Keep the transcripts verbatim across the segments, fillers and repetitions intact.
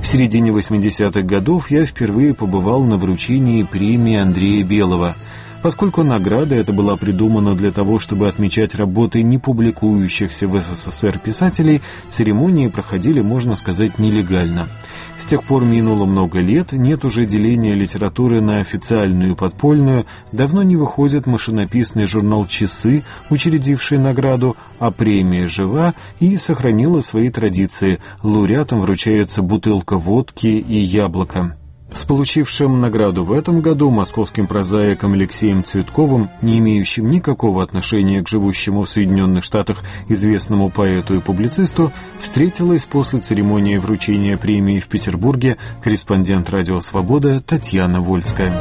середине восьмидесятых годов я впервые побывал на вручении премии Андрея Белого. Поскольку награда эта была придумана для того, чтобы отмечать работы не публикующихся в СССР писателей, церемонии проходили, можно сказать, нелегально. С тех пор минуло много лет, нет уже деления литературы на официальную и подпольную, давно не выходит машинописный журнал «Часы», учредивший награду, а премия жива и сохранила свои традиции. Лауреатам вручается бутылка водки и яблоко. С получившим награду в этом году московским прозаиком Алексеем Цветковым, не имеющим никакого отношения к живущему в Соединенных Штатах известному поэту и публицисту, встретилась после церемонии вручения премии в Петербурге корреспондент «Радио Свобода» Татьяна Вольская.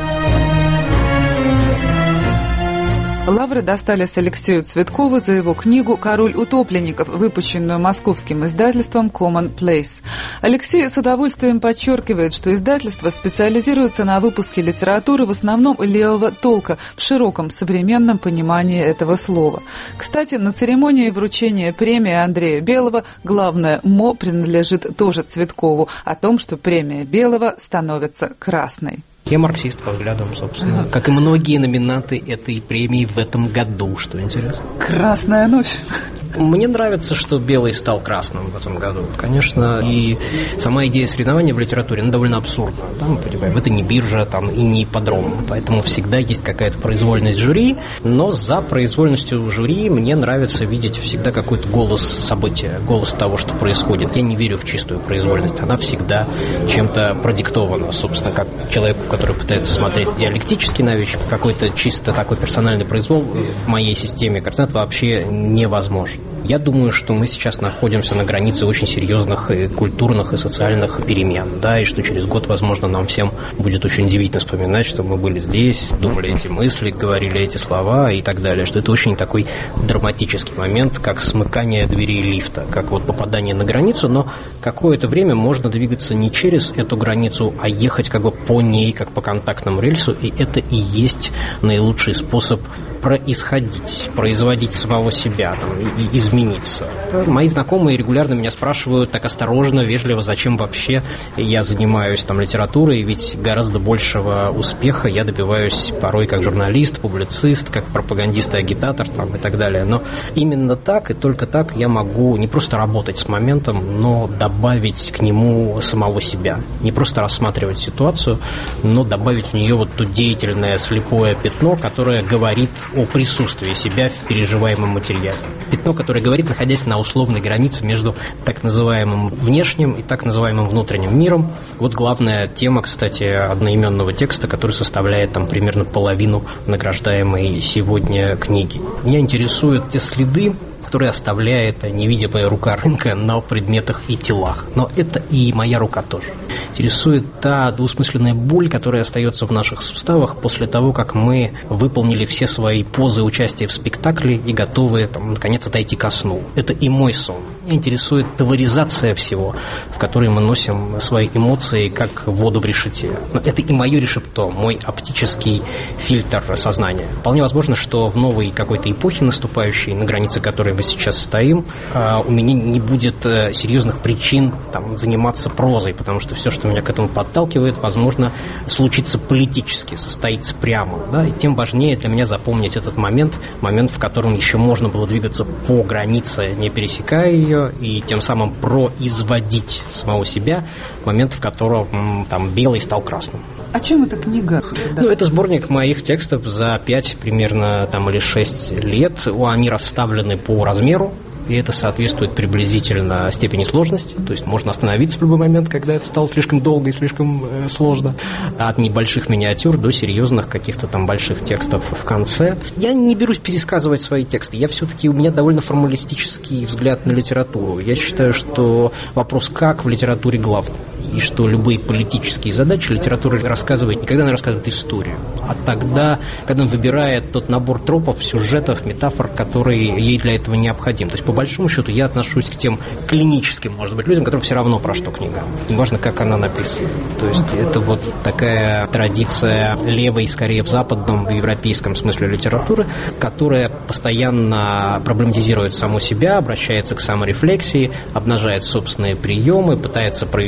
Лавры достались Алексею Цветкову за его книгу «Король утопленников», выпущенную московским издательством Common Place. Алексей с удовольствием подчеркивает, что издательство специализируется на выпуске литературы в основном левого толка, в широком современном понимании этого слова. Кстати, на церемонии вручения премии Андрея Белого главное «мо» принадлежит тоже Цветкову, о том, что премия Белого становится красной. Я марксист по взглядам, собственно, ага. как и многие номинанты этой премии в этом году, что интересно. Красная ночь. Мне нравится, что белый стал красным в этом году. Конечно, и сама идея соревнования в литературе, она довольно абсурдна. Там, понимаем, это не биржа там, и не ипподром, поэтому всегда есть какая-то произвольность жюри, но за произвольностью жюри мне нравится видеть всегда какой-то голос события, голос того, что происходит. Я не верю в чистую произвольность, она всегда чем-то продиктована, собственно, как человеку, который пытается смотреть диалектически на вещи, какой-то чисто такой персональный произвол в моей системе координат вообще невозможен. Я думаю, что мы сейчас находимся на границе очень серьезных и культурных, и социальных перемен, да, и что через год, возможно, нам всем будет очень удивительно вспоминать, что мы были здесь, думали эти мысли, говорили эти слова и так далее, что это очень такой драматический момент, как смыкание дверей лифта, как вот попадание на границу, но какое-то время можно двигаться не через эту границу, а ехать как бы по ней, как по контактному рельсу, и это и есть наилучший способ происходить, производить самого себя там, и, и измениться. Мои знакомые регулярно меня спрашивают так осторожно, вежливо, зачем вообще я занимаюсь там литературой, ведь гораздо большего успеха я добиваюсь порой как журналист, публицист, как пропагандист и агитатор там, и так далее. Но именно так и только так я могу не просто работать с моментом, но добавить к нему самого себя. Не просто рассматривать ситуацию, но добавить в нее вот то деятельное слепое пятно, которое говорит о присутствии себя в переживаемом материале. Пятно, которое говорит, находясь на условной границе между так называемым внешним и так называемым внутренним миром. Вот главная тема, кстати, одноименного текста, который составляет там примерно половину награждаемой сегодня книги. Меня интересуют те следы, которые оставляет невидимая рука рынка на предметах и телах. Но это и моя рука тоже. Интересует та двусмысленная боль, которая остается в наших суставах после того, как мы выполнили все свои позы участия в спектакле и готовы, там, наконец, отойти ко сну. Это и мой сон. Меня интересует товаризация всего, в которой мы носим свои эмоции, как воду в решете. Но это и мое решето, мой оптический фильтр сознания. Вполне возможно, что в новой какой-то эпохе наступающей, на границе которой мы сейчас стоим, у меня не будет серьезных причин там, заниматься прозой, потому что все, что меня к этому подталкивает, возможно, случится политически, состоится прямо. Да? И тем важнее для меня запомнить этот момент, момент, в котором еще можно было двигаться по границе, не пересекая ее, и тем самым производить самого себя, момент, в котором там белый стал красным. О чем эта книга? Ну, это сборник моих текстов за пять примерно там, или шесть лет. Они расставлены по размеру, и это соответствует приблизительно степени сложности. То есть можно остановиться в любой момент, когда это стало слишком долго и слишком э, сложно. От небольших миниатюр до серьезных каких-то там больших текстов в конце. Я не берусь пересказывать свои тексты. Я все-таки, у меня довольно формалистический взгляд на литературу. Я считаю, что вопрос «как» в литературе главный. И что любые политические задачи литература рассказывает, никогда не рассказывает историю. А тогда, когда он выбирает тот набор тропов, сюжетов, метафор, которые ей для этого необходим. То есть, по большому счету, я отношусь к тем клиническим, может быть, людям, которым все равно про что книга. Неважно, как она написана. То есть, это вот такая традиция левой, скорее, в западном, в европейском смысле литературы, которая постоянно проблематизирует саму себя, обращается к саморефлексии, обнажает собственные приемы, пытается провести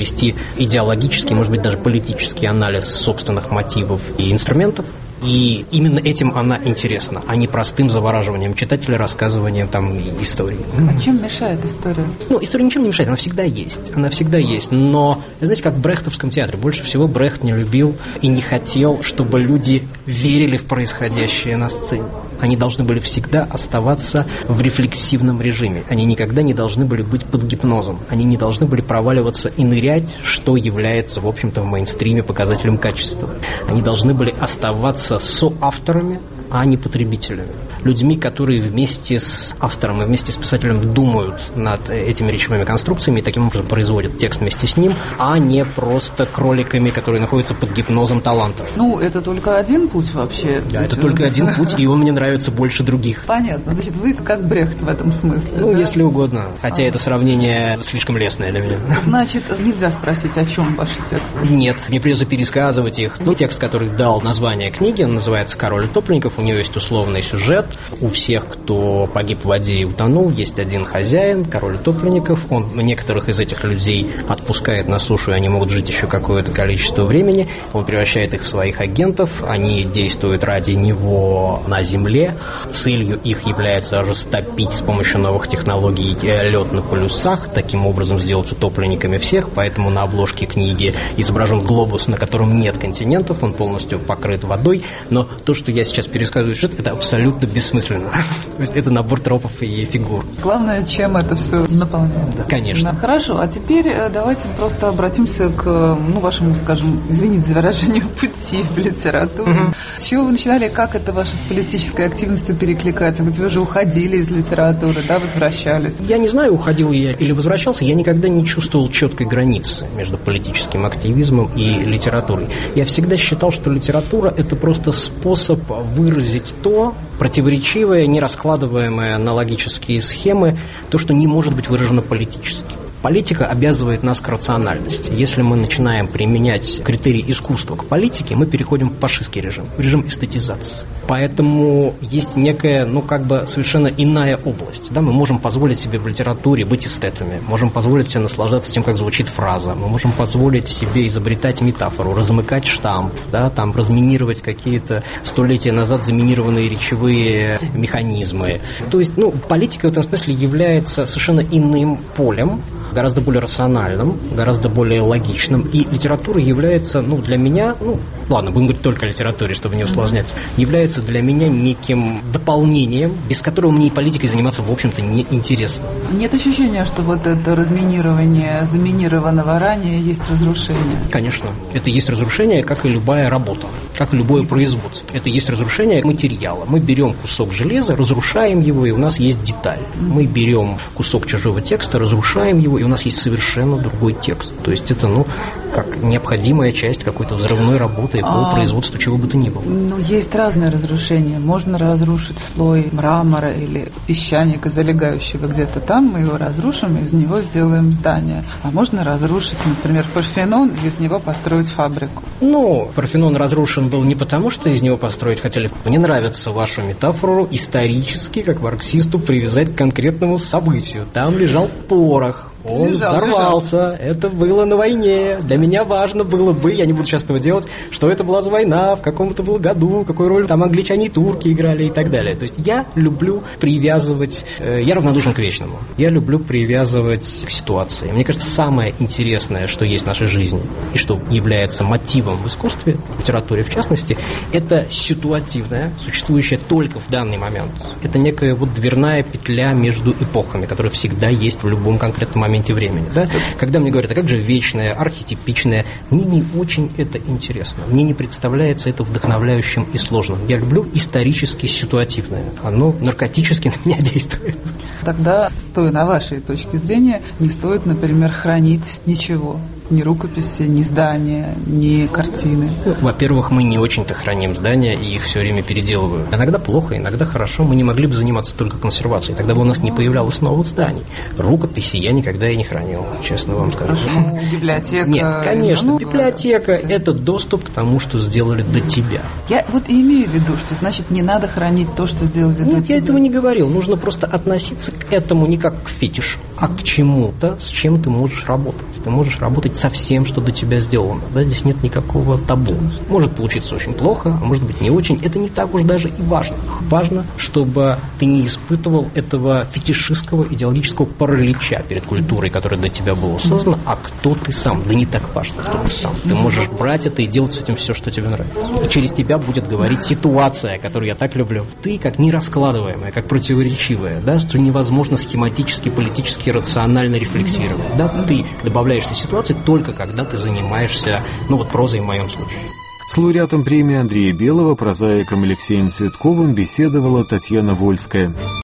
идеологический, может быть, даже политический анализ собственных мотивов и инструментов. И именно этим она интересна, а не простым завораживанием читателя, рассказыванием там истории. А чем мешает история? Ну, история ничем не мешает, она всегда есть. Она всегда есть. Но, знаете, как в брехтовском театре. Больше всего Брехт не любил и не хотел, чтобы люди верили в происходящее на сцене. Они должны были всегда оставаться в рефлексивном режиме. Они никогда не должны были быть под гипнозом. Они не должны были проваливаться и нырять, что является, в общем-то, в мейнстриме показателем качества. Они должны были оставаться соавторами, а не потребителями. Людьми, которые вместе с автором и вместе с писателем думают над этими речевыми конструкциями и таким образом производят текст вместе с ним, а не просто кроликами, которые находятся под гипнозом таланта. Ну, это только один путь вообще. Да, это только один путь, и он мне нравится больше других. Понятно. Значит, вы как Брехт в этом смысле. Ну, да? Если угодно. Хотя а. это сравнение слишком лестное для меня. Значит, нельзя спросить, о чем ваши тексты? Нет, мне придется пересказывать их. Ну, текст, который дал название книги, он называется «Король утопленников». У него есть условный сюжет. У всех, кто погиб в воде и утонул, есть один хозяин, король утопленников. Он некоторых из этих людей отпускает на сушу, и они могут жить еще какое-то количество времени. Он превращает их в своих агентов. Они действуют ради него на земле. Целью их является растопить с помощью новых технологий лед на полюсах, таким образом сделать утопленниками всех. Поэтому на обложке книги изображен глобус, на котором нет континентов, он полностью покрыт водой. Но то, что я сейчас пересказываю, это абсолютно бессмысленно. То есть это набор тропов и фигур. Главное, чем это все наполняет. Да, конечно. Да, хорошо, а теперь давайте просто обратимся к, ну, вашему, скажем, извините за выражение, пути в литературе. Угу. С чего вы начинали, как это ваша с политической активностью перекликается? Ведь вы же уходили из литературы, да, возвращались. Я не знаю, уходил я или возвращался, я никогда не чувствовал четкой границы между политическим активизмом и литературой. Я всегда считал, что литература – это просто способ выразить то противоречивое, не раскладываемое на логические схемы, то, что не может быть выражено политически. Политика обязывает нас к рациональности. Если мы начинаем применять критерии искусства к политике, мы переходим в фашистский режим, в режим эстетизации. Поэтому есть некая, ну, как бы совершенно иная область. Да? Мы можем позволить себе в литературе быть эстетами, можем позволить себе наслаждаться тем, как звучит фраза, мы можем позволить себе изобретать метафору, размыкать штамп, да, там, разминировать какие-то столетия назад заминированные речевые механизмы. То есть, ну, политика в этом смысле является совершенно иным полем, гораздо более рациональным, гораздо более логичным. И литература является, ну, для меня, ну, ладно, будем говорить только о литературе, чтобы не усложнять, является для меня неким дополнением, без которого мне и политикой заниматься, в общем-то, не интересно. Нет ощущения, что вот это разминирование заминированного ранее есть разрушение? Конечно. Это есть разрушение, как и любая работа, как и любое производство. Это есть разрушение материала. Мы берем кусок железа, разрушаем его, и у нас есть деталь. Мы берем кусок чужого текста, разрушаем его, и у нас есть совершенно другой текст. То есть это, ну, как необходимая часть какой-то взрывной работы по а, производству чего бы то ни было. Ну, есть разные разрушения. Можно разрушить слой мрамора или песчаника, залегающего где-то там, мы его разрушим, из него сделаем здание. А можно разрушить, например, Парфенон, и из него построить фабрику. Ну, Парфенон разрушен был не потому, что из него построить хотели. Мне нравится вашу метафору исторически, как марксисту, привязать к конкретному событию. Там лежал порох. Он лежал, взорвался, лежал. Это было на войне. Для меня важно было бы, я не буду сейчас этого делать, что это была за война, в каком это было году, какую роль там англичане и турки играли и так далее. То есть я люблю привязывать, э, я равнодушен к вечному, я люблю привязывать к ситуации. Мне кажется, самое интересное, что есть в нашей жизни и что является мотивом в искусстве, в литературе в частности, это ситуативное, существующее только в данный момент. Это некая вот дверная петля между эпохами, которая всегда есть в любом конкретном моменте. моменте времени. Да? Когда мне говорят, а как же вечное, архетипичное, мне не очень это интересно. Мне не представляется это вдохновляющим и сложным. Я люблю исторически ситуативное. Оно наркотически на меня действует. Тогда, стоя на вашей точке зрения, не стоит, например, хранить ничего. Ни рукописи, ни здания, ни картины. Ну, во-первых, мы не очень-то храним здания и их все время переделывают. Иногда плохо, иногда хорошо. Мы не могли бы заниматься только консервацией. Тогда бы у нас не появлялось новых зданий. Рукописи я никогда и не хранил, честно вам скажу. Ну, библиотека. Нет, конечно, ну, библиотека – это доступ к тому, что сделали до тебя. Я вот и имею в виду, что значит не надо хранить то, что сделали Нет, до тебя. Нет, я этого не говорил. Нужно просто относиться к этому не как к фетишу, а к чему-то, с чем ты можешь работать. Ты можешь работать со всем, что до тебя сделано. Да, здесь нет никакого табу. Может получиться очень плохо, а может быть не очень. Это не так уж даже и важно. Важно, чтобы ты не испытывал этого фетишистского идеологического паралича перед культурой, которая до тебя была создана, а кто ты сам. Да не так важно, кто ты сам. Ты можешь брать это и делать с этим все, что тебе нравится. И через тебя будет говорить ситуация, которую я так люблю. Ты как нераскладываемая, как противоречивая, да, что невозможно схематически, политически, рационально рефлексировать. Да, ты добавляешься в ситуации только когда ты занимаешься, ну вот прозой в моем случае. С лауреатом премии Андрея Белого, прозаиком Алексеем Цветковым беседовала Татьяна Вольская.